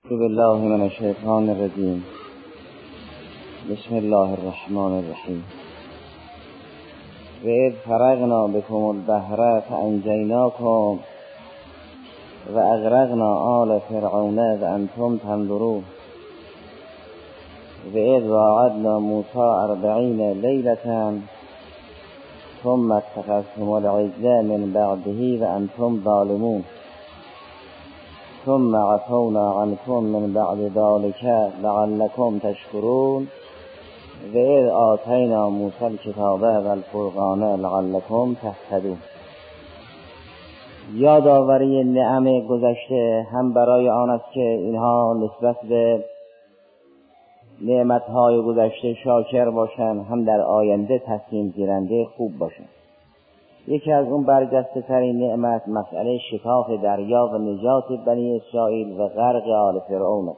اعوذ بالله من الشیطان الرجیم. بسم الله الرحمن الرحیم. و اذ فرقنا بكم البحر فانجیناکم و اغرقنا آل فرعون و انتم تنظرون. و اذ واعدنا موسی 40 لیلة ثم اتخذتم العجل من بعده و انتم ظالمون. ثم عفونا عنكم من بعد ذلك لعلكم تشكرون. و اذ آتینا موسی الکتاب و الفرقان لعلكم تهتدون. یادآوری نعم گذشته هم برای آن است که اینها نسبت به نعمتهای گذشته شاکر باشند، هم در آینده تصمیم گیرنده خوب باشند. یکی از اون برجسته ترین نعمت مسئله شکاف دریا و نجات بنی اسرائیل و غرق آل فرعون.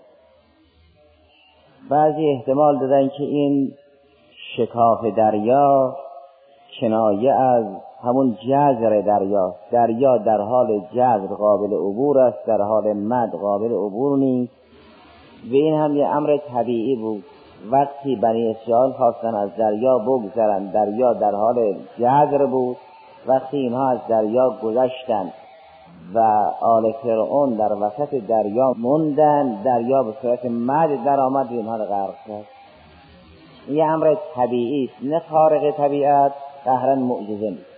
بعضی احتمال دادن که این شکاف دریا کنایه از همون جزر دریا در حال جزر قابل عبور است، در حال مد قابل عبور نیست. و این هم یه امر طبیعی بود. وقتی بنی اسرائیل خواستن از دریا بگذرن، دریا در حال جزر بود. وقتی اینها از دریا گذشتن و آل فرعون در وسط دریا موندن، دریا به صورت مد در آمد و اینها را غرق کرد. این امر طبیعی است، نه خارق طبیعت، قهرن معجزه نیست.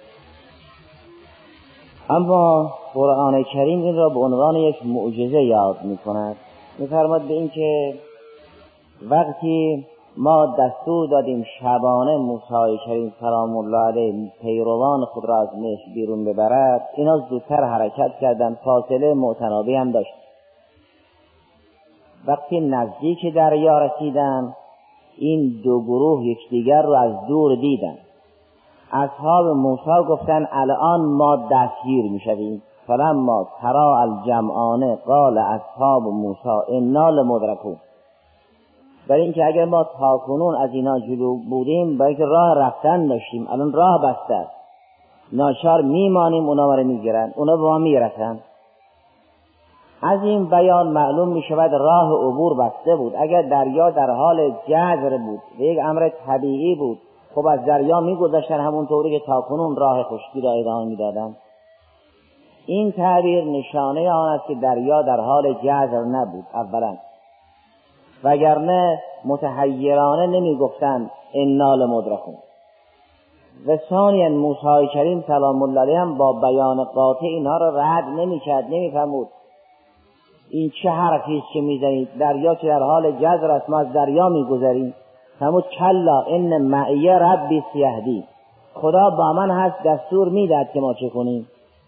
اما قرآن کریم این را به عنوان یک معجزه یاد می‌کند. می‌فرماید به این که وقتی ما دستور دادیم شبانه موسی کریم سلام الله علیه پیروان خود را از مصر بیرون ببرد، اینا زودتر حرکت کردند، فاصله متنابی هم داشت. وقتی نزدیک دریا رسیدند، این دو گروه یکدیگر رو از دور دیدند. اصحاب موسی گفتن الان ما دستگیر میشویم. فلما تراءی الجمعان قال اصحاب موسی انا لمدرکون. برای اینکه اگر ما تاکنون از اینا جلو بودیم، برای که راه رفتن داشتیم، الان راه بسته است، ناچار میمانیم، اونا ما رو میگیرن، اونا به ما میرسن. از این بیان معلوم میشود راه عبور بسته بود. اگر دریا در حال جزر بود و یک امر طبیعی بود، خب از دریا میگذشتن همونطوری که تاکنون راه خشکی را ادامه میدادن. این تعبیر نشانه آن است که دریا در حال جزر نبود اولا، وگرنه متحیرانه نمی گفتن انا لمدرکون. و ثانیاً موسی کریم سلام الله علیه هم با بیان قاطع اینها را رد نمی کرد، نمی فرمود این چه حرفی است که می زنید، دریا که در حال جزر است، ما از دریا می گذریم. فرمود کلا ان معی ربی سیهدی، خدا با من هست، دستور می داد که ما چه کنیم.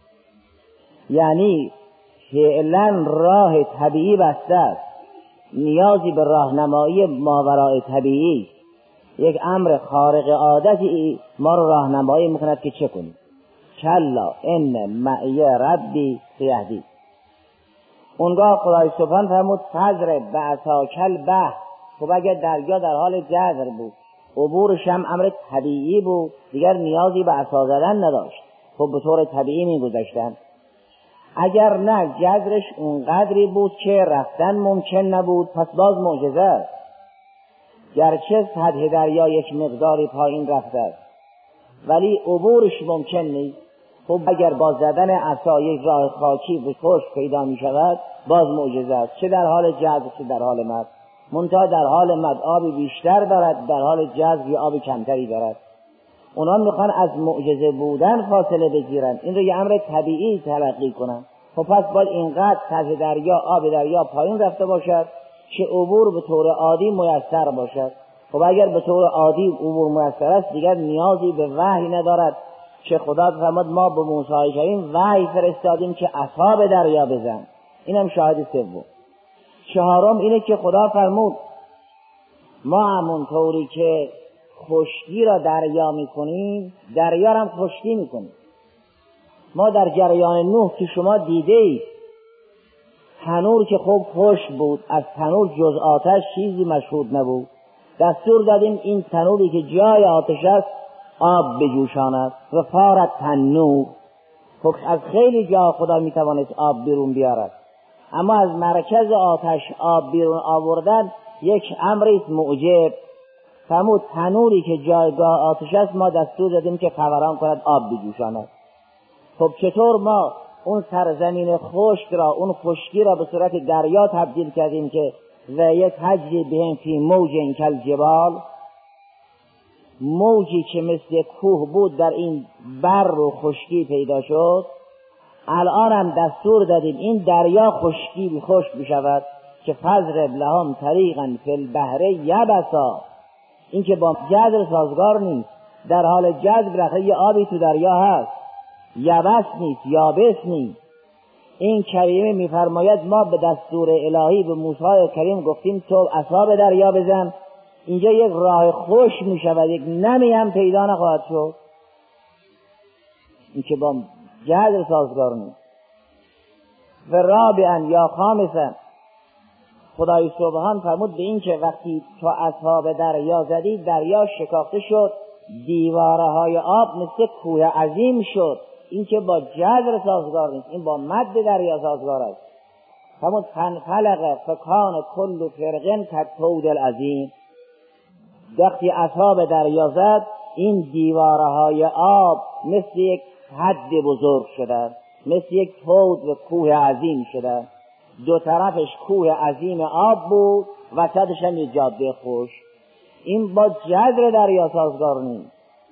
یعنی فعلا راه طبیعی بسته است، نیازی به راهنمایی ماورای طبیعی، یک امر خارق عادتی ما رو راهنمایی میکند که چه کنیم. کلا ان معی ربی سیهدی. اونگاه خدای سبحان فرمود فضرب بعصاک البحر. خب اگر دریا در حال جزر بود، عبورش هم امر طبیعی بود، دیگر نیازی به عصا زدن نداشت، خب به طور طبیعی میگذشتن. اگر نه جزرش اونقدری بود که رفتن ممکن نبود، پس باز معجزه است. گرچه سطح دریا یک مقداری پایین رفته است، ولی عبورش ممکن نیست. خب اگر با زدن عصا یک راه خاکی به خشک پیدا می شود، باز معجزه است، چه در حال جزر چه در حال مد. منتها در حال مد آبی بیشتر دارد، در حال جزر یا آب کمتری دارد. اونا میخوان از معجزه بودن فاصله بگیرن، این رو یه امر طبیعی تلقی کنن. خب پس باید اینقدر سطح دریا، آب دریا پایین رفته باشد که عبور به طور عادی میسر باشد. خب اگر به طور عادی عبور میسر است، دیگر نیازی به وحی ندارد که خدا فرمود ما به موسی کریم وحی فرستادیم که عصا به دریا بزن. اینم شاهد سوم. چهارم اینه که خدا فرمود ما همونطوری که خشکی را دریا میکنیم، دریا را هم خشکی میکنیم. ما در جریان نوح که شما دیده اید، تنور که خوب خشک بود، از تنور جز آتش چیزی مشهود نبود. دستور دادیم این تنوری که جای آتش است آب بجوشاند و فارت تنور. خب از خیلی جا خدا میتوانست آب بیرون بیارد. اما از مرکز آتش آب بیرون آوردن یک امری است معجب. فرمود تنوری که جایگاه آتش است ما دستور دادیم که فوران کند، آب بجوشاند. خب چطور ما اون سرزمین خشک را، اون خشکی را به صورت دریا تبدیل کردیم که و یک تجری بهم فی موج کالجبال، موجی که مثل کوه بود در این بر و خشکی پیدا شد. الان هم دستور دادیم این دریا خشک بشود که فضرب لهم طریقا فی البحر یبسا. این که با جذر سازگار نیست. در حال جذر بالاخره یه آبی تو دریا هست، یبس نیست، یابس نیست. این کریمه میفرماید ما به دستور الهی به موسی کریم گفتیم تو عصا به دریا بزن، اینجا یک راه خشک میشود، یک نمی هم پیدا نخواهد شد. این که با جذر سازگار نیست. و رابعا یا خامسا، خدای سبحان فرمود به این که وقتی تو عصا به دریا زدی دریا شکافته شد، دیواره های آب مثل کوه عظیم شد. این که با جذر سازگار نیست، این با مد دریا سازگار است. فرمود فنفلق فکان کل فرق کالطود العظیم. وقتی عصا به دریا زد این دیواره های آب مثل یک حد بزرگ شده، مثل یک طود و کوه عظیم شده. دو طرفش کوه عظیم آب بود، وسطش هم یک جاده خوش. این با جذر دریا سازگار نیست.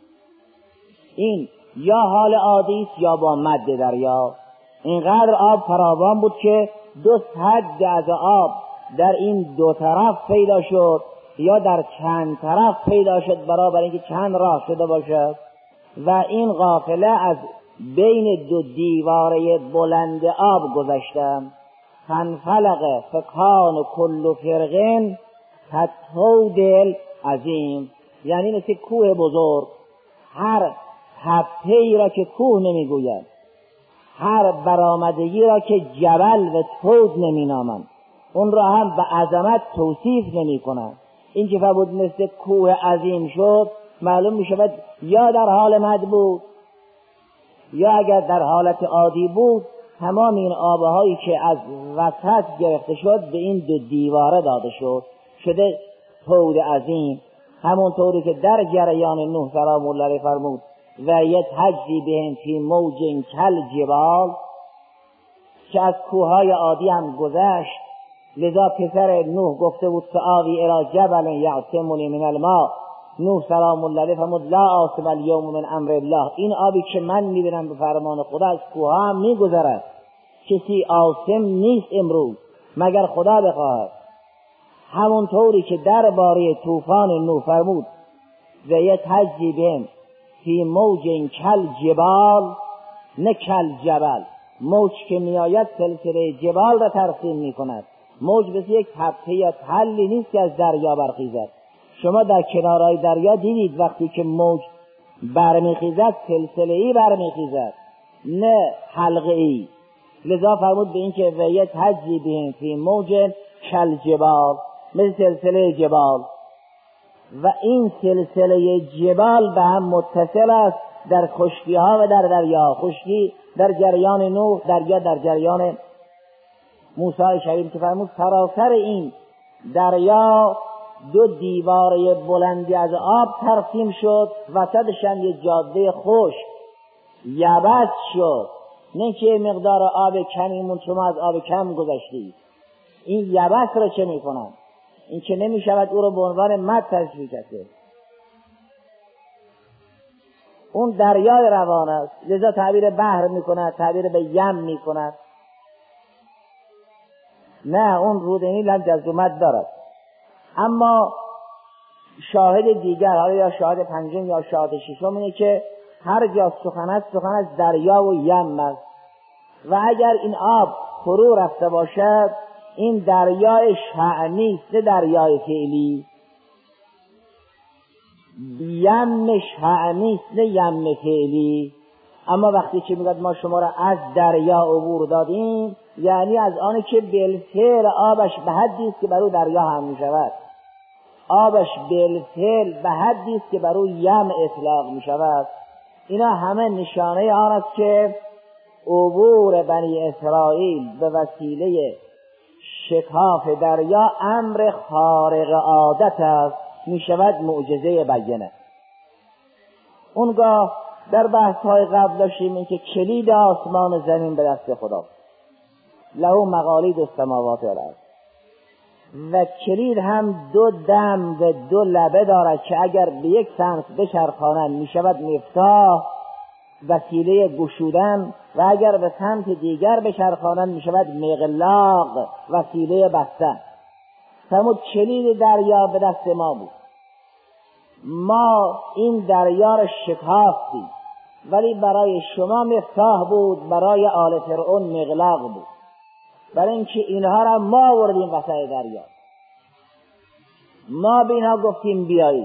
این یا حال عادی است یا با مد دریا. اینقدر آب فراوان بود که دو حد از آب در این دو طرف پیدا شد یا در چند طرف پیدا شد، برابر اینکه چند راه شده باشد. و این قافله از بین دو دیواره بلند آب گذشتم. فنفلق فکان کل فرق کالطود العظیم، یعنی مثل کوه بزرگ. هر تپه‌ای را که کوه نمیگوید، هر برآمدگی را که جبل و طود نمینامند، اون را هم به عظمت توصیف نمی کنند. این که فرمود مثل کوه عظیم شد، معلوم می شود یا در حال مد بود یا اگر در حالت عادی بود تمام این آبهایی که از وسط گرفته شد به این دو دیواره داده شده طود عظیم. همون طوری که در جریان نوح سلام الله علیه فرمود و یتجری بهم فی موج کالجبال، که از کوههای عادی هم گذشت. لذا پسر نوح گفته بود که آوی الی جبل یعصمنی من الماء. نوح سلام الله علیه فرمود لا عاصم الیوم من امر الله. این آبی که من میبینم به فرمان خدا از کوه هم میگذرد، کسی عاصم نیست امروز مگر خدا بخواهد. همون طوری که درباره طوفان نوح فرمود و یتجری بهم فی موج کالجبال، نه کالجبل. موج که میآید سلسله جبال را ترسیم میکند. موج مثل یک تپه یا تلی نیست که از دریا برخیزد. شما در کنارهای دریا دیدید وقتی که موج برمیخیزد سلسله‌ای برمیخیزد، نه حلقه‌ای. لذا فرمود به این که و یتجری بهم فی موج کالجبال، مثل سلسله جبال. و این سلسله جبال به هم متصل است در خشکی ها و در دریا. خشکی در جریان نوح، دریا در جریان موسی شریم که فرمود سراسر این دریا دو دیواره بلندی از آب ترسیم شد، وسطش هم یک جاده خشک یبس شد. نه که مقدار آب کمی مون، شما از آب کم گذشتید. این یبس را چه میکنند؟ این که نمی شود او را به عنوان مد تشبیه کرد. اون دریای روان است، لذا تعبیر بحر می کند، تعبیر به یم می کند. نه، اون رود نیل هم جزومت دارد. اما شاهد دیگر، حالا یا شاهد پنجم یا شاهد ششم، اینه که هر جا سخن است، سخن از دریا و یم است. و اگر این آب فرو رفته باشد این دریای شأنی است، نه دریای فعلی. یم شأنی است، نه یم فعلی. اما وقتی که میگوید ما شما را از دریا عبور دادیم، یعنی از آنه که بالفعل آبش به حدی است که بر او دریا هم می شود. آبش بالفعل به حدی است که بر او یم اطلاق می شود. اینا همه نشانه آن است که عبور بنی اسرائیل به وسیله شکاف دریا امر خارق عادت است، می شود معجزه بینه. اونگاه در بحث‌های قبل داشتیم این که کلید آسمان و زمین به دست خدا، له مقالید السماوات والارض، و کلید هم دو دم و دو لبه دارد که اگر به یک سمت بچرخانند می شود مفتاح، وسیله گشودن، و اگر به سمت دیگر بچرخانند می شود مغلاق، وسیله بستن. فرمود کلید دریا به دست ما بود، ما این دریا را شکافتیم، ولی برای شما مفتاح بود، برای آل فرعون مغلاق بود، برای اینکه اینها را ما آوردیم وسط دریا. ما به اینها گفتیم بیایید،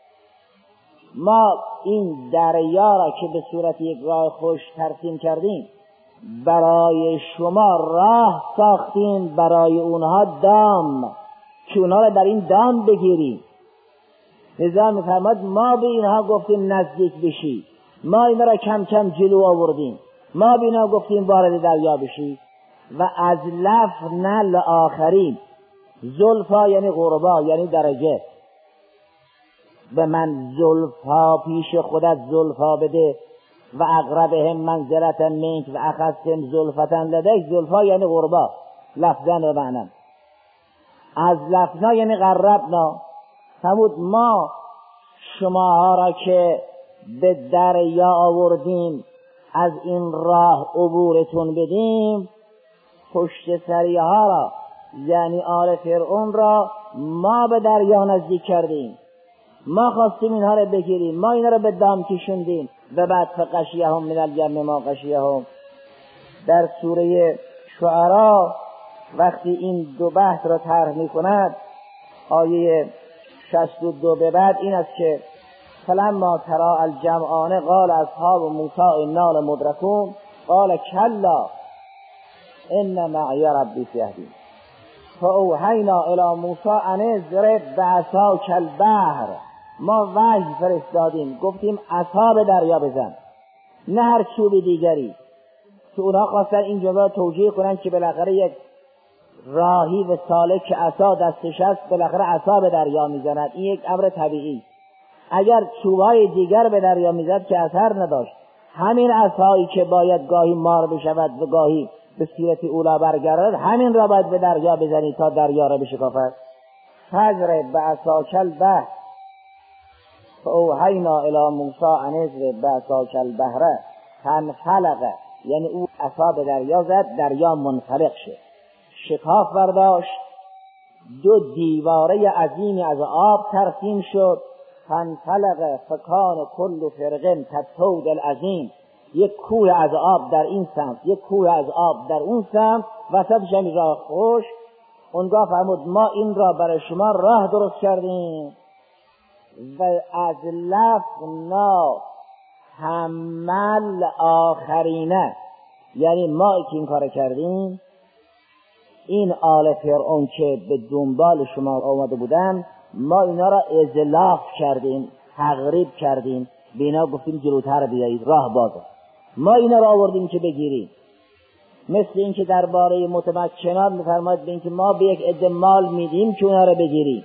ما این دریا را که به صورت یک راه خوش ترسیم کردیم برای شما راه ساختیم، برای اونها دام که اونها را در این دام بگیریم. لذا می‌فرماد ما به اینها گفتیم نزدیک بشید، ما اینا را کم کم جلو آوردیم، ما به اینها گفتیم وارد دریا بشید. و از لفظ لآخرین، زلفا یعنی غربا، یعنی درجه، به من زلفا پیش خودت زلفا بده و اقربهم منزلتا منک و اخذتم زلفتا لدیک. زلفا یعنی غربا لفظا و معنی. از لفظنا یعنی قربنا. فرمود ما شماها را که به دریا آوردیم از این راه عبورتون بدیم، پشت سریها را یعنی آل فرعون را ما به دریا نزدیک کردیم، ما خواستیم اینها را بگیریم، ما اینها را به دام کشوندیم. و بعد فغشیهم من الیم ما غشیهم. در سوره شعراء وقتی این دو بحث را طرح می‌کند، آیه 62 به بعد این است که فلما تری الجمعان قال اصحاب موسی انا لمدرکون قال کلا ان معی ربی سیهدین فاوحینا الی موسی ان اضرب بعصاک البحر. ما وحی فرستادیم، گفتیم عصا به دریا بزن، نه هر چوب دیگری. که اونا خواستن این جمله را توجیه کنن که بالاخره یک راهی و سالک که عصا دستش است بالاخره عصا به دریا میزند، این یک امر طبیعی. اگر چوبهای دیگر به دریا میزد که اثر نداشت. همین عصایی که باید گاهی مار بشود و گاهی به صورت اولا برگردد، همین را باید به دریا بزنی تا دریا را بشکافد. فاضرب بعصاک البحر فاوحینا الی موسی ان اضرب بعصاک البحر فانفلق. یعنی او عصا به دریا زد، دریا منفلق شد، شکاف برداشت، دو دیواره عظیمی از آب ترسیم شد. فانفلق فکان کل فرق کالطود العظیم. یک کوه از آب در این سمت، یک کوه از آب در اون سمت، وسطش هم راه خوش. اونگاه فرمود ما این را برای شما راه درست کردیم. و از لفنا حمل آخرینه، یعنی ما که این کار کردیم، این آل فرعون که به دنبال شما آمده بودن، ما اینا را اذلاف کردیم، تغریب کردیم، به اینا گفتیم جلوتر بیایید، راه بازه. ما اینا را آوردیم که بگیریم. مثل این که درباره متمکنان می‌فرماید به این که ما به یک عده مال میدیم که اونا را بگیریم،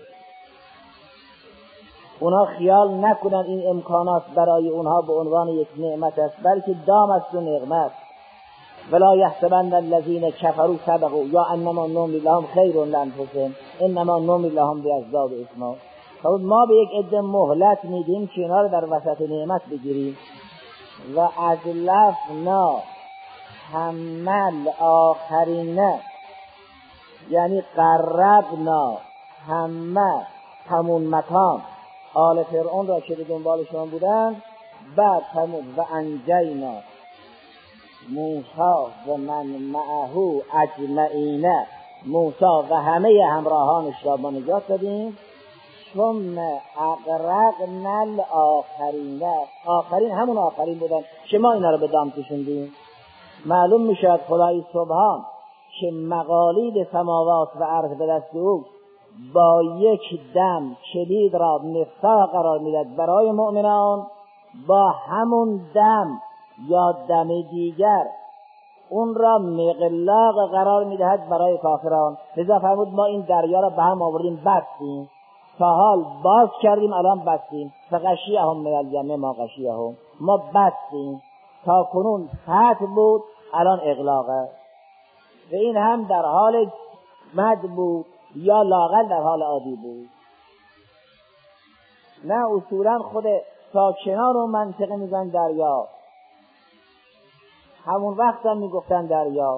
اونا خیال نکنن این امکانات برای اونها به عنوان یک نعمت است، بلکه دام است و نعمت. ولا یحسبن الذین کفروا سبقوا یا انما نملی لهم خیر لانفسهم انما نملی لهم لیزدادوا اثما. ما به یک عده مهلت میدیم که اینا رو در وسط نعمت بگیریم. و از لفنا حمل آخرینه، یعنی قربنا همه همون مکان آل فرعون را که به دنبال شما بودن. بعد همون و انجینا موسی و من معه اجمعین، موسی و همه همراهانش را ما نجات دادیم. ثم اغرقنا الاخرین. آخرین همون آخرین بودن که ما اینا رو به دام کشوندیم. معلوم میشد خدای سبحان که مقالید سماوات و ارض به دست او با یک دم کلید را مفتاح قرار میداد برای مؤمنان، با همون دم یا دم دیگر اون را مغلاق قرار میدهد برای کافران. لذا فرمود ما این دریا را به هم آوردیم بستیم، تا حال باز کردیم الان بستیم. فغشیهم من الیم ما غشیهم، ما بستیم تا کنون فتح بود الان اغلاقه. و این هم در حال مد بود یا لاغل در حال عادی بود. نه اصولا خود ساکنان و منطقه میگن دریا، همون وقت هم میگفتن دریا.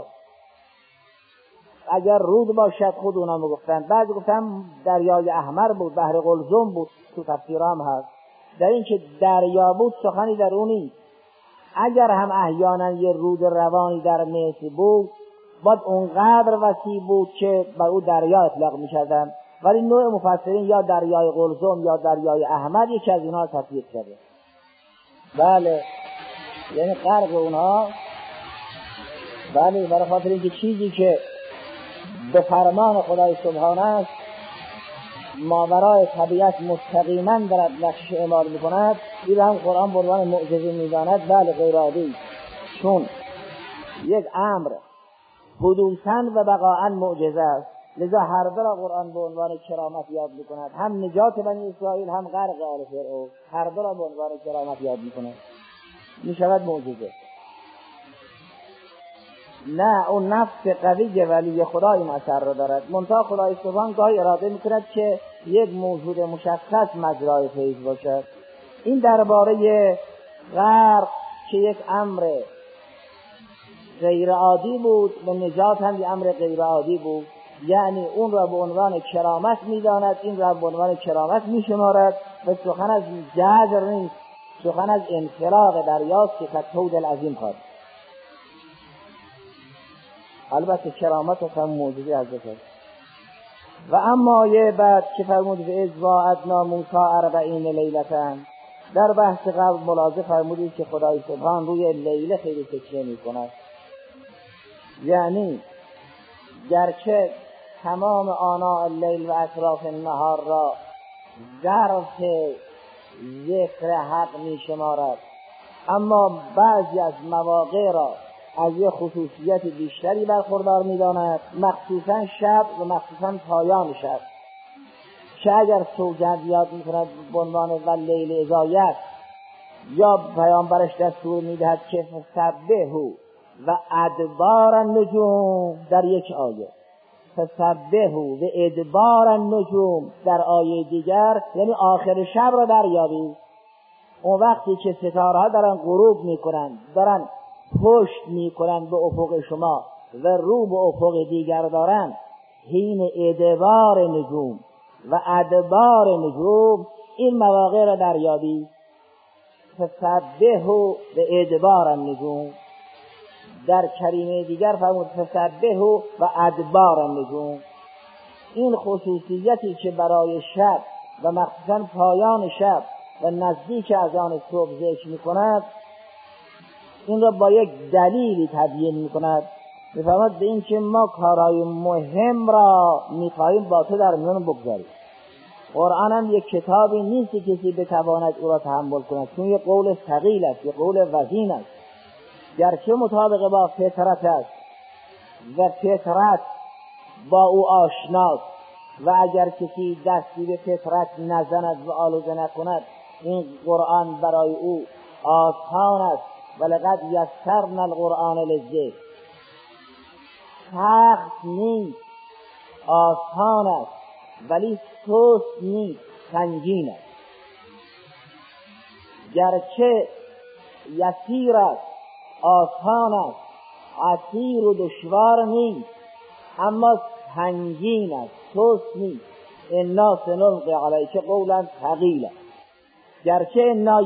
اگر رود باشد خود اونا میگفتن. بعد گفتن دریای احمر بود، بحر قلزم بود، تو تفسیر هم هست. در این که دریا بود سخنی در اونی. اگر هم احیانا یه رود روانی در مصر بود باید اونقدر وسیع بود که بر او دریا اطلاق میکردن، ولی نوع مفسرین یا دریای قلزم یا دریای احمر یکی از اینها تفسیر کرده. بله، یعنی غرق اونها. بله، برای خاطر اینکه چیزی که به فرمان خدای سبحانه است ماورای طبیعت مستقیما در نقش اعمال میکند، این هم قرآن به عنوان معجزه میداند. بله غیر عادی، چون یک امر حدوثاً و بقاءً معجزه است. لذا هر دو را قرآن به عنوان کرامت یاد میکند، هم نجات بنی اسرائیل هم غرق آل فرعون، هر دو را به عنوان کرامت یاد میکند، میشود معجزه. نه اون نفس قوی ولی خدای این اثر را دارد. منتها خدای سبحان گاهی اراده میکند که یک موجود مشخص مجرای فیض باشد. این درباره غرق که یک امر غیر عادی بود و نجات هم یک امر غیر عادی بود، یعنی اون را به عنوان کرامت میداند، این را به عنوان کرامت میشمارد و سخن از جزر نیست، سخن از انفراغ دریاست که کالطود العظیم خواهد. البته کرامت و هم معجزه حضرت است. و اما یه بعد که فرمود به اذ واعدنا موسی 40 لیلة، در بحث قبل ملاحظه فرمودید که خدای سبحان روی لیله خیلی تکیه میکند، یعنی گرچه تمام آناء اللیل و اطراف النهار را ظرف ذکر حق میشمارد، اما بعضی از مواقع را از یه خصوصیت بیشتری برخوردار می‌داند، مخصوصاً شب و مخصوصاً پایان شب، که اگر سوگند یاد می‌کند به عنوان واللیل اذا یسر، یا پیامبرش دستور می‌دهد که فسبحوا و ادبار النجوم در یک آیه، فسبحوا و ادبار النجوم در آیه دیگر، یعنی آخر شب را دریابید. اون وقتی که ستاره‌ها دارن غروب می‌کنند، دارن پشت میکنن به افق شما و رو به افق دیگر دارن، حین ادبار نجوم و ادبار نجوم، این مواقع را دریابی. فسبحوا و ادبار النجوم. در کلمه دیگر فرمود فسبحوا و ادبار النجوم. این خصوصیتی که برای شب و مخصوصا پایان شب و نزدیک اذان صبح ذکر میکند، این را با یک دلیلی تبیین میکند. میفهمد به این که ما کارهای مهم را میخواهیم با تو در میان بگذاریم. قرآن هم یک کتابی نیست که کسی بتواند او را تحمل کند، چون یک قول ثقیل است، یک قول وزین است. گرچه مطابق با فطرت است و فطرت با او آشناست، و اگر کسی دستی به فطرت نزند و آلوده نکند، این قرآن برای او آسان است. ولقد یسرنا القرآن للذکر. سخت نیست، آسان است، ولی سست نیست، سنگین است. گرچه یسیر است، آسان است، عسیر و دشوار نیست، اما سنگین است، سست نیست. انا سنلقی علیک قولا ثقیلا. گرچه انا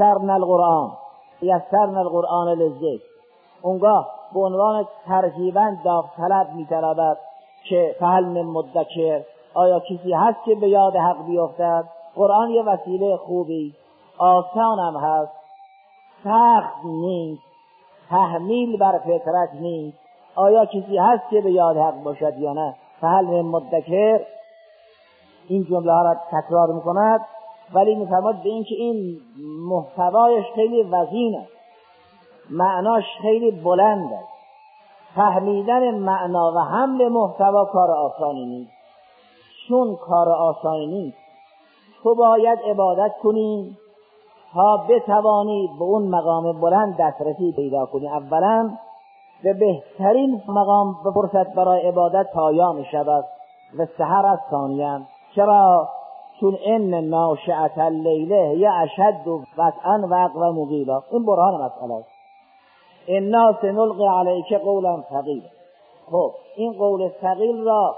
یسرنا القرآن للذکر، اونگاه به عنوان ترجیباً داوطلب می‌طلبد که فهل من مدکر، آیا کسی هست که به یاد حق بیفتد؟ قرآن یه وسیله خوبی، آسان هم هست، سخت نیست، تحمیل بر فطرت نیست. آیا کسی هست که به یاد حق باشد یا نه؟ فهل من مدکر. این جمله ها را تکرار می‌کند، ولی می‌فرماید به این که این محتوایش خیلی وزین است، معناش خیلی بلند است. فهمیدن معنا و حمل محتوا کار آسانی نیست. چون کار آسانی نیست، تو باید عبادت کنی تا بتوانی به اون مقام بلند دسترسی پیدا کنی. اولا به بهترین مقام بپرسد برای عبادت پایا می شود و سحر از ثانیاً. چرا؟ چون ان ناشئة اللیل هی اشد وطئا و اقوم قیلا. این برهان مسئله است. انا سنلقی علیک قولا ثقیلا. خب این قول ثقیل را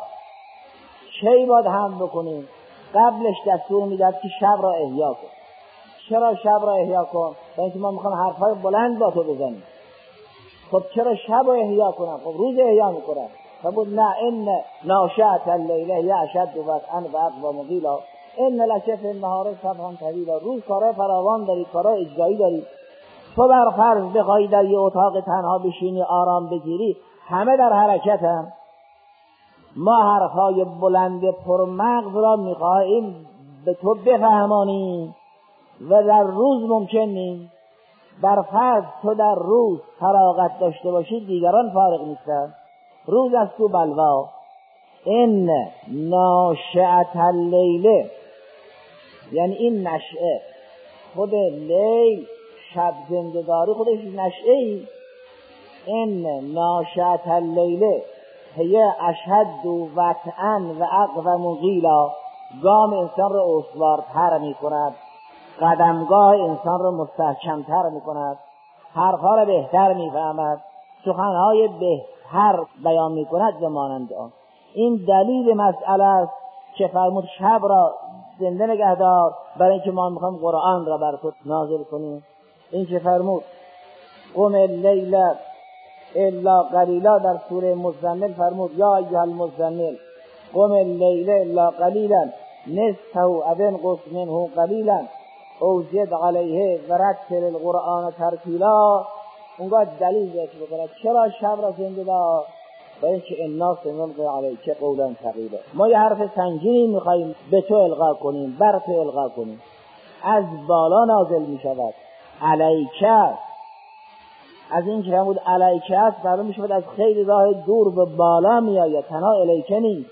چی باید هم بکنیم؟ قبلش دستور میداد که شب را احیا کن. چرا شب را احیا کن؟ برای اینکه ما میخوام حرفای بلند با تو بزنیم. خب چرا شب را احیا کنم؟ خب روز احیا میکنم. فقط نه ان ناشئة اللیل هی اشد وطئا و اقوم قیلا ان لک فی النهار سبحا طویلا. روز کارا فراوان داری، کارا اجرایی داری. تو بر فرض بخوای در یه اتاق تنها بشینی آرام بگیری، همه در حرکتن. ما حرفای بلند پرمغز را میخواهیم به تو بفهمانیم و در روز ممکن نیست. بر فرض تو در روز فراغت داشته باشی، دیگران فارغ نیستن. روز از تو بلوا. ان ناشئة اللیل یعنی این نشئه، خود لیل شب زندگاری خودش نشئه ای. ان ناشئة اللیل هی اشد وطئا و اقوم قیلا. گام انسان را استوارتر می کند، قدمگاه انسان را مستحکمتر می کند، حرفها را بهتر می فهمد، سخنهای بهتر بیان می کند و مانند آن. این دلیل مسئله است که فرمود شب را زنده نگه دار، برای اینکه ما میخوام قرآن را بر تو نازل کنیم. این که فرمود قم اللیل الا قلیلا، در سوره مزمل فرمود یا ایها المزمل قم اللیل الا قلیلا نصفه او انقص منه قلیلا او زد علیه ورتل القرآن ترتیلا. اونگاه دلیل ذکر بکنه چرا شب را زنده دار، برای اینکه انا سنلقی علیک قولا ثقیلا. ما یه حرف سنگینی میخواییم به تو القا کنیم، بر تو القا کنیم. از بالا نازل میشود. علیک از این که فرمود علیک است معلوم میشود از خیلی راه دور به بالا میآید، تنها الیک نیست.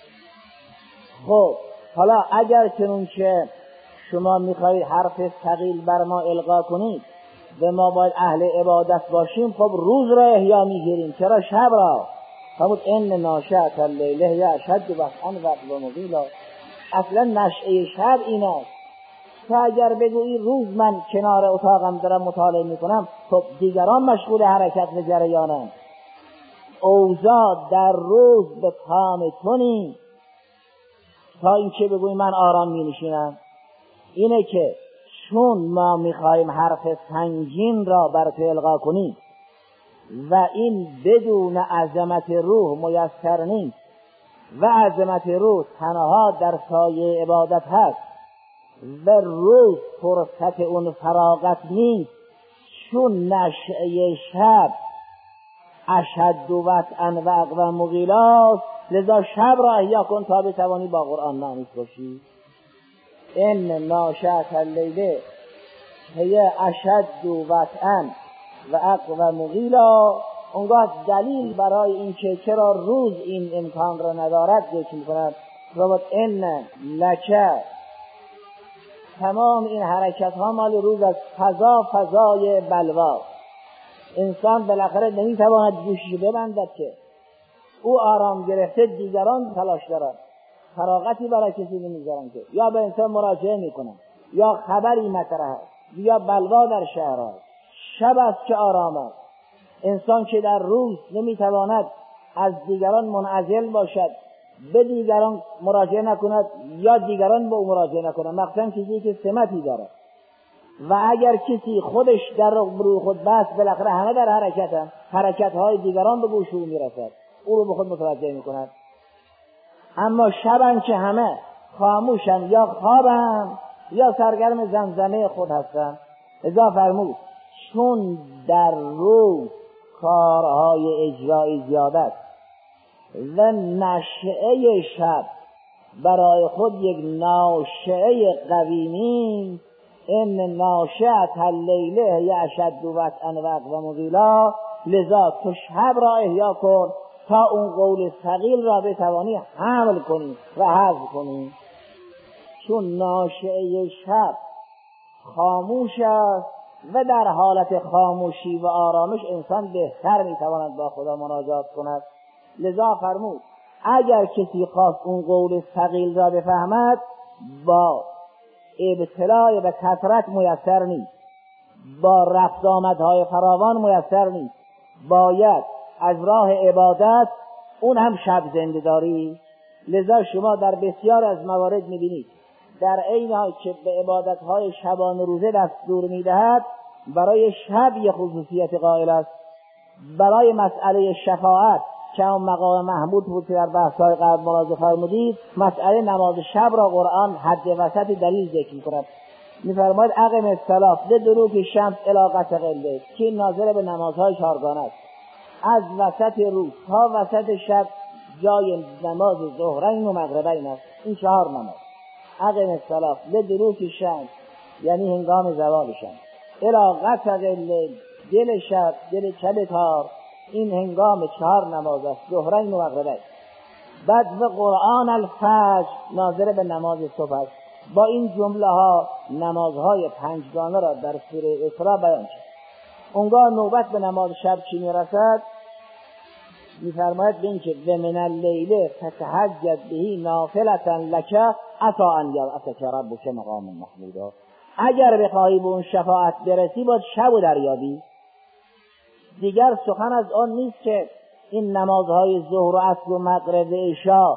خب حالا اگر چنون که شما میخواهید حرف ثقیل بر ما القا کنید و ما باید اهل عبادت باشیم، خب روز را احیا میگیریم، چرا شب را؟ فرمود ان ناشئة اللیل هی اشد وطئا و اقوم قیلا. اصلا نشئه شب این است. تو اگر بگویی روز من کنار اتاقم دارم مطالعه میکنم، خب دیگران مشغول حرکت و جریانند. اوضاع در روز به کام تو نیست تا این که بگویی من آرام می نشینم. اینه که چون ما میخوایم حرف سنگین را بر تو القا کنیم و این بدون عظمت روح میسر نیست و عظمت روح تنها در سایه عبادت هست و روز فرصت اون فراغت نیست، چون نشئه شب اشد وطئا و اقوم قیلا، لذا شب را احیا کن تا بتوانی با قرآن معنی باشی. ان ناشئة اللیل هی اشد وطئا و اقوم قیلا. اونگاه دلیل برای این که چرا روز این امکان را ندارد ذکر می‌کند. ربط ان لک، تمام این حرکت ها مال روز از فضای بلوا. انسان بالاخره نمیتواند گوشش ببندد که او آرام گرفته، دیگران تلاش دارند، فراغتی برای کسی نمیذارن که یا به انسان مراجعه میکنن یا خبری مطرح است یا بلوا در شهر است. شب است که آرام است. انسان که در روز نمیتواند از دیگران منعزل باشد، به دیگران مراجعه نکند یا دیگران به او مراجعه نکنند، مخصوصا کسی که سمتی دارد. و اگر کسی خودش در روی خود بس، بالاخره همه در حرکتن، حرکت‌های دیگران به گوش او میرسد، او رو به خود متوجه میکند. اما شبن که همه خاموشن یا خوابن یا سرگرم زمزمه خود هستن. لذا فرمود چون در روز کارهای اجرایی زیادت و نشئه شب برای خود یک ناشئه قوی نیست. ان ناشئة اللیل هی اشد وطئا و اقوم قیلا. لذا تو شب را احیا کن تا اون قول ثقیل را بتوانی حمل کنی و هضم کنی. چون ناشئه شب خاموش است و در حالت خاموشی و آرامش انسان بهتر میتواند با خدا مناجات کند. لذا فرمود اگر کسی خواست اون قول ثقیل را بفهمد با ابتلاء و کثرت میسر نیست، با رفت آمدهای فراوان میسر نیست، باید از راه عبادت، اون هم شب زنده داری. لذا شما در بسیار از موارد میبینید در عین حال که به عبادتهای شبانه روزه دستور میدهد برای شب یه خصوصیت قائل است. برای مسئله شفاعت که اون مقام محمود بود که در بحث‌های قبل ملاحظه فرمودید، مسئله نماز شب را قرآن حد وسط دلیل ذکر می‌کند. می‌فرماید اقم الصلاة لدلوک الشمس الی غسق الليل که ناظر به نمازهای چهارگانه است. از وسط روز تا وسط شب جای نماز ظهرین و مغربین است. این 4 نماز. اقم الصلاة لدلوک الشمس یعنی هنگام زوال شب، الی غسق الليل دل شب، دل شب تار، این هنگام 4 نماز است، ظهرین و مغربین. بعد و قرآن الفجر ناظر به نماز صبح است. با این جمله ها نمازهای 5گانه را در سوره اسراء بیان شد. اونگاه نوبت به نماز شب چی میرسد؟ میفرماید به این که و من اللیل فتهجد به نافلة لک عسی ان یبعثک ربک مقام محمودا. اگر بخواهی به اون شفاعت برسی باید شب و دریابی. دیگر سخن از آن نیست که این نمازهای ظهر و عصر و مغرب و عشا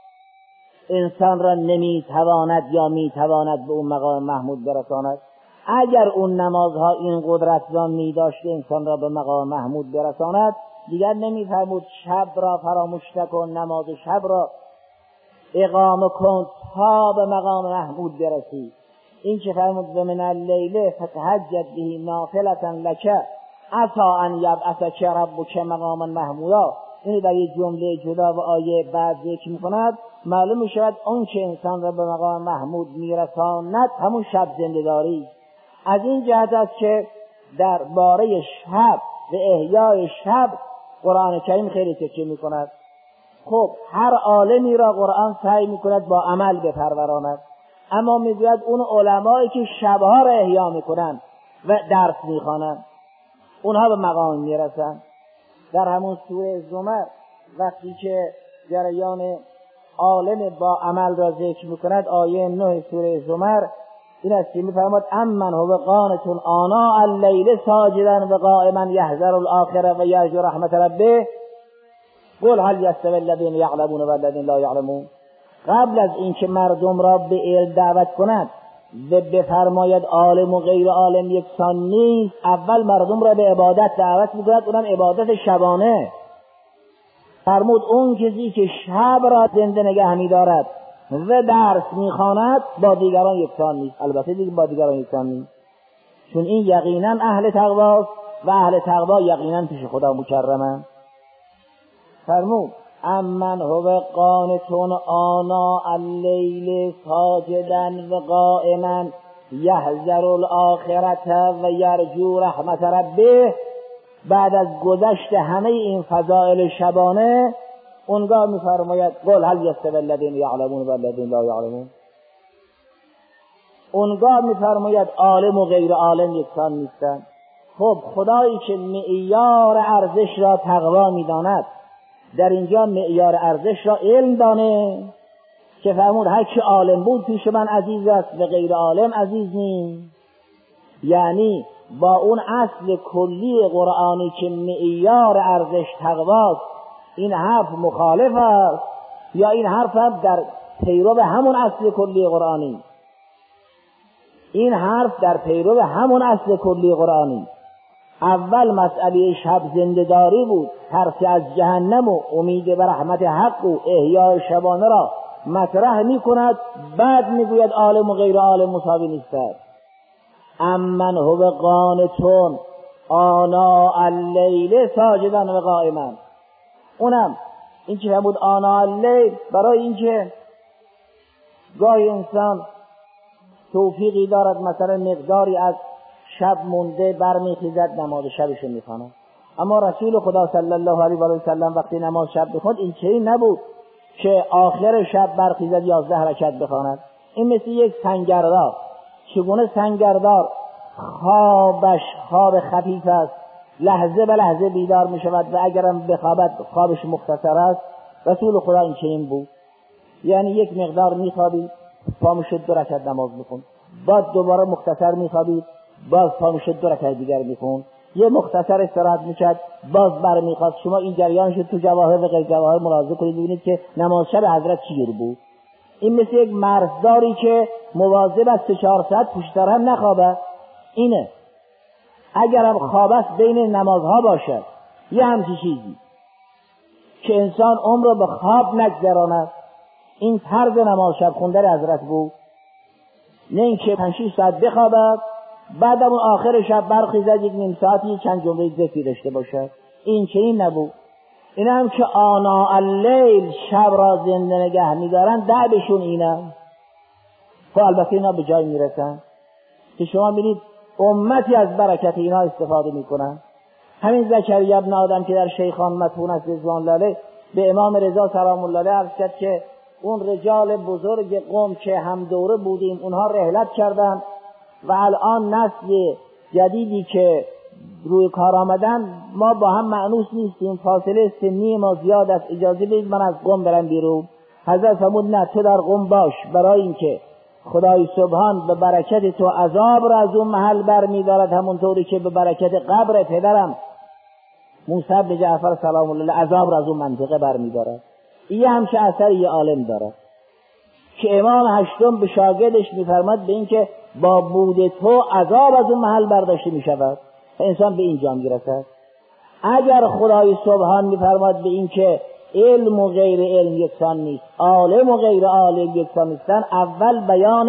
انسان را نمیتواند یا میتواند به اون مقام محمود برساند. اگر اون نمازها این قدرت را میداشت انسان را به مقام محمود برساند، دیگر نمیفرمود شب را فراموش نکن، نماز شب را اقامه کن تا به مقام محمود برسی. این که فرمود و من اللیل فتهجد به نافلة لک عسی ان یبعثک ربک مقاما محمودا، این در یک جمله جدا و آیه بعد ذکر می‌کند. معلوم می‌شود اون که انسان را به مقام محمود میرساند همون شب زنده داری. از این جهت است که در باره شب و احیای شب قرآن کریم خیلی تکیه می‌کند. خب هر عالمی را قرآن سعی می‌کند با عمل بپروراند، اما می‌گوید اون علمایی که شبها را احیا می‌کنند و درس می‌خوانند اونها به مقام میرسن. در همون سوره زمر وقتی که جریان عالم با عمل را ذکر میکند، آیه 9 سوره زمر این است که میفرماد امن هو قانت آناء اللیل ساجدا و قائما یحذر الاخره و یرجو رحمت ربه قل هل یستوی الذین یعلمون و الذین لا یعلمون. قبل از اینکه مردم را به علم دعوت کند و بفرماید عالم و غیر عالم یکسان نیست، اول مردم را به عبادت دعوت می‌کند، اونم عبادت شبانه. فرمود اون کسی که شب را زنده نگه می‌دارد و درس می‌خواند با دیگران یکسان نیست. البته دیگه با دیگران یکسان نیست، چون این یقینا اهل تقواست و اهل تقوا یقینا پیش خدا مکرمند. فرمود امن هو قانتون آناء اللیل ساجدا و قائما یحذر الاخرة و یرجو رحمت ربه. بعد از گذشت همه این فضائل شبانه اونگاه میفرماید قل هل یستوی الذین یعلمون و الذین لا یعلمون. اونگاه میفرماید عالم و غیر عالم یکسان نیستند. خب خدایی که معیار ارزش را تقوا میداند، در اینجا معیار ارزش را علم دانه که فرمود هر کی عالم بود پیش من عزیز است و غیر عالم عزیز نیست. یعنی با اون اصل کلی قرآنی که معیار ارزش تقواست این حرف مخالف است، یا این حرف هم در پیرو همون اصل کلی قرآنی، این حرف در پیرو همون اصل کلی قرآنی. اول مسئله شب زنده‌داری بود، ترس از جهنم و امید به رحمت حق و احیای شبانه را مطرح می‌کند. بعد می‌گوید عالم و غیر عالم مساوی نیستند. امن هو قانتون آناء اللیل ساجدا و قائما. اونم این که فرمود آناء اللیل برای اینکه گاهی انسان توفیقی دارد مثلا مقداری از شب مونده برمیخیزد نماز شبش میخواند، اما رسول خدا صلی الله علیه و سلم وقتی نماز شب بخوند این چنین نبود که آخر شب برخیزد 11 رکعت بخواند. این مثل یک سنگردار. چگونه سنگردار خوابش خواب خفیف است، لحظه به لحظه بیدار می شود و اگرم بخوابد خوابش مختصر است، رسول خدا این چنین بود. یعنی یک مقدار می خوابید، پا شد 2 رکعت نماز میخوند، بعد دوباره مختصر می خوابید، باز پا شد 2 رکعت دیگر میخوند، یه مختصر استراحت میکرد، باز برمیخواست. شما این جریانش تو جواهر و غیر جواهر ملاحظه کنید ببینید که نماز شب حضرت چی بود. این مثل یک مرزداری که مواظب است 4 ساعت پشت سر هم نخوابه. اینه اگرم خواب است بین نمازها باشد، یه همچی چیزی که انسان عمر رو به خواب نگذراند. این طرز نماز شب خوندن حضرت بود، نه اینکه 5-6 ساعت بخوابد بعد اون آخر شب برخیزد یک نیم ساعتی چند جمله ذکری داشته باشد. این چنین نبود. این هم که آناء اللیل شب را زنده نگه می‌دارن دعبشون اینه. خب البته اینا به جای میرسن که شما می‌بینید امتی از برکت اینا استفاده میکنن. همین زکریا ابن آدم که در شیخان مطحون است رضوان الله علیه به امام رضا سلام الله علیه عرض کرد که اون رجال بزرگ قوم که هم دوره بودیم اونها رحلت کردن و الان نسل جدیدی که روی کار آمدن ما با هم مأنوس نیستیم، فاصله سنی ما زیاد است، اجازه بدید من از قوم برم بیرون. حضرت فرمود نه، تو در قوم باش، برای اینکه خدای سبحان به برکت تو عذاب را از اون محل برمی‌دارد، همونطوری که به برکت قبر پدرم موسی بن جعفر سلام الله علیه عذاب را از اون منطقه برمی‌دارد. این همچه اثر یه عالم داره که امام هشتم به شاگردش می‌فرماد به اینکه با بود تو عذاب از اون محل برداشته می‌شود. انسان به اینجا میرسد. اگر خدای سبحان می‌فرماد به اینکه علم و غیر علم یکسان نیست، عالم و غیر عالم یکسان نیستن، اول بیان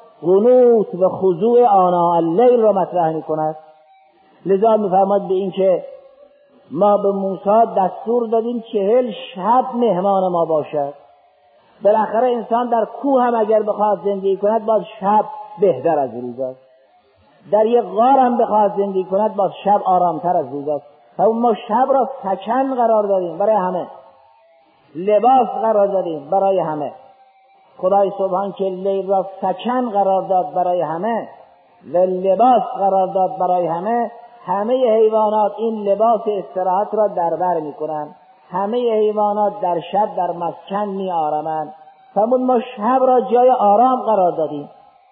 قنوت و خضوع آناء اللیل را مطرح می‌کند. لذا می‌فرماد به اینکه ما به موسی دستور دادیم 40 شب مهمان ما باشد. بالاخره انسان در کوه هم اگر بخواد زندگی کند باز شب بهتر از روز است. در یک غار هم بخواد زندگی کند باز شب آرامتر از روز است. ما شب را سکن قرار دادیم برای همه، لباس قرار دادیم برای همه. خدای سبحان که لیل را سکن قرار داد برای همه و لباس قرار داد برای همه، همه حیوانات این لباس استراحت را در بر میکنند. همه حیوانات در شب در مسکن می آرامند. فرمود ما شب را جای آرام قرار دادیم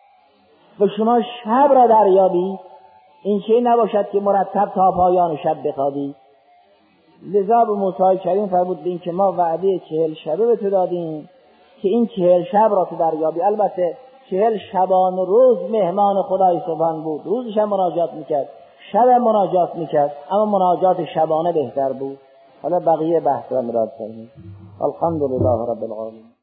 و شما شب را دریابید، این چه نباشد که مرتب تا پایان شب بخوابید. لذا به موسی کریم فرمود به این که ما وعده 40 شبه به تو دادیم که این 40 شب را تو دریابی. البته 40 شبان روز مهمان خدای سبحان بود، روزش هم مناجات میکرد، شب هم مناجات میکرد، اما مناجات شبانه بهتر بود. حالا بقیه بحث را مراد کنیم. الحمدلله رب العالمین.